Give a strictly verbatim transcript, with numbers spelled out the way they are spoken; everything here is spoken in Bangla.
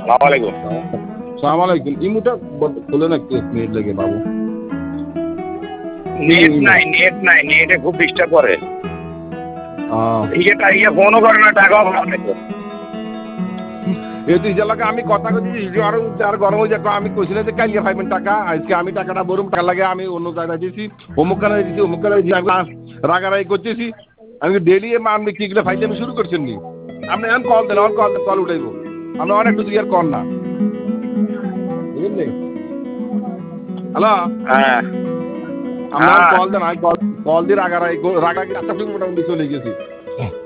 সালামালাইকুম। সালাম আলাইকুম। ইমুটা খুলে না একটু এক মিনিট লেগে বাবু। নেট নাই নেট নাই নেটে খুব ডিস্টার্ব করে। আহ, ইয়েটা ইয়ে ফোনও করে না, টাকাও পাবে তো। এই তো ইজার লাগে আমি কথা কইছি যে আরো আর গরম হয়ে যাক আমি কইছিলাম যে কাইলে পাইবেন টাকা, আজকে আমি টাকাটা বরুম টাকা লাগে আমি অন্য জায়গায় দিয়েছি, অমুক কানে দিয়েছি অমুক কানে দিয়েছি, আমি রাগারাগি করতেছি। আমি ডেলি আমি কিগুলো ফাইলে আমি শুরু করছেন নি। আপনি এখন কল দেন, অন কল দেন, কল উঠাইব। আমরা অনেক কিছু ইয়ার কর না বুঝলি। হ্যালো, হ্যাঁ আমরা হ্যাঁ কল দেন, আমি কল কল দিয়ে রাগারাগি রাগারাগি আচ্ছা মোটামুটি চলে গেছি।